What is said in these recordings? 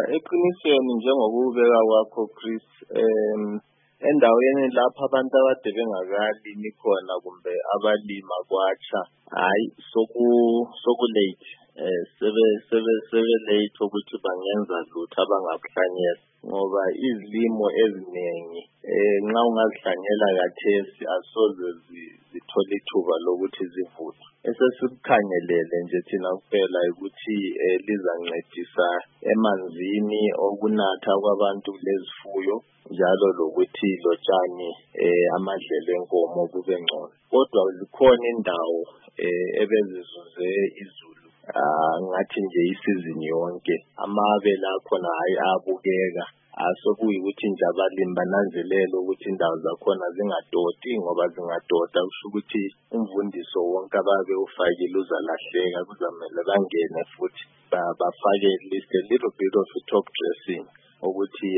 Eqinisweni njengoba ubeka kwakho Chris, endaweni lapho abantu abade bengakalimi khona kumbe abalima kwatsha, hayi soku-late. Sebe late ukuthi bangenza lutho abangakuhlanyela ngoba izilimo eziningi nxa ungazihlanyela khathesi asoze zithole ithuba lokuthi zivuthwe. Esesikukhangelele nje thina kuphela ukuthi lizancedisa emanzini okunatha kwabantu lezifuyo njalo lokuthi lotshani amadlelo enkomo kube ngcono. Kodwa zikhona indawo ebezizuze izulu ngathi nje isizini yonke amabe lakhona hayi abukeka. Sokuyikuthi nje abalimi bananzelele ukuthi indawo zakhona zingadoti, ngoba zingadota kusho ukuthi umvundiso wonke ababe ufakile uzalahleka. Kuzamele bangene futhi bafake at least a little bit of top dressing ukuthi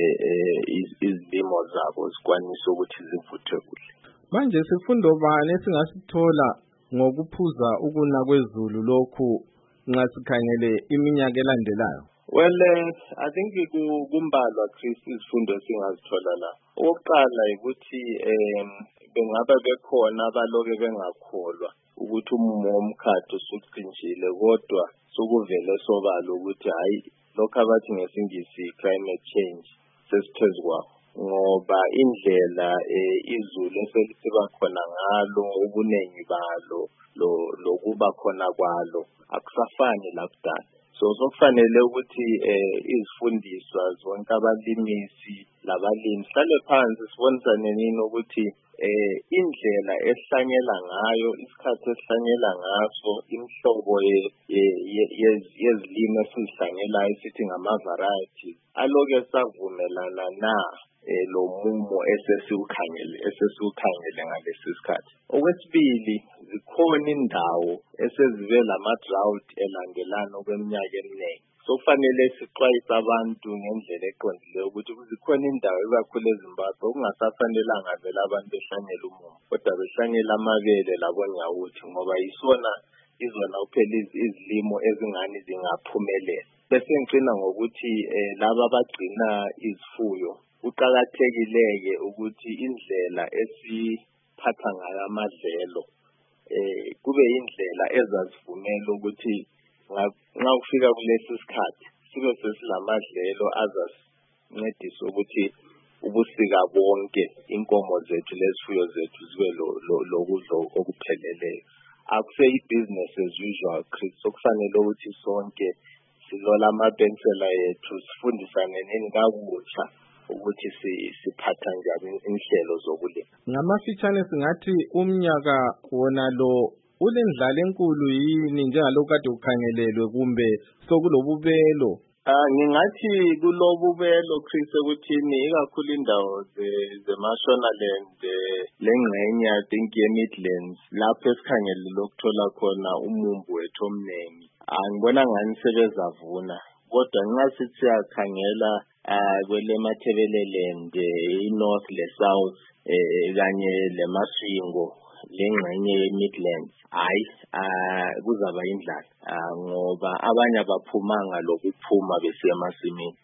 izilimo zabo zikwanise ukuthi zivuthwe kuhle. Manje sifundo bani esingasithola ngokuphuza ukuna kwezulu lokhu nxa sikhangele iminyaka elandelayo? Well, I think kumbalwa Chris izifundo singazithola la. Oqala ukuthi bengaba bekhona abaloke bengakholwa ukuthi umumo womkhathi usuqinjile, kodwa sokuvele sobala ukuthi hayi lokho abathi ngesingisi climate change sesiphezu kwawo, ngoba indlela izulu eseliba khona ngalo, ubuningi balo lokuba khona kwalo akusafani lakudala. So sokufanele ukuthi izifundiswa zonke abalimisi labalimi sihlale phansi sibonisane nini ukuthi indlela esihlanyela ngayo, isikhathi esihlanyela ngaso, imhlobo yezilimo esizihlanyelayo sithi ngama-varieties aloke savumelana na lo mumo esesiwukhangele ngalesi sikhathi. Okwesibili, zikhona indawo esezibe lama-drought elandelana okweminyaka eminingi. So kufanele sixwayise abantu ngendlela eqondileyo ukuthi zikhona indawo ikakhulu eZimbabwe okungasafanelanga vele abantu behlanyela umumo, kodwa behlanyela amabele labonyawuthi ngoba izona kuphela izilimo ezingani zingaphumelela. Bese ngicina ngokuthi laba abagcina izifuyo kuqakathekile-ke ukuthi indlela esiphatha ngayo amadlelo kube indlela ezazivumela ukuthi nxa kufika kulesi sikhathi sibe sesilamadlelo azasincedisa ukuthi ubusika bonke inkomo zethu lezifuyo zethu zibe lokudla okupheleleyo. Akuseyi business as usual Chris, sokufanele ukuthi sonke silola amapensela yethu sifundisane nini kakutsha ukuthi siphatha njani inhlelo zokulima. Ngamafitshane singathi umnyaka wona lo ulendlala enkulu yini njengalokhu kade ukhangelelwe kumbe sokulobubelo? Ngingathi kulobubelo Chris ekuthini ikakhulu indawo zeMashonaland lengxenye I think ye-Midlands lapho esikhangelele ukuthola khona umumbu wethu omningi. Ngibona ngani sebezavuna, kodwa nxa sithi siyakhangela kweleMathebeleland, i-North le-South kanye leMasvingo lengxenye ye-Midlands, hayi kuzaba indlala ngoba abanye abaphumanga lokuphuma besiya emasimini.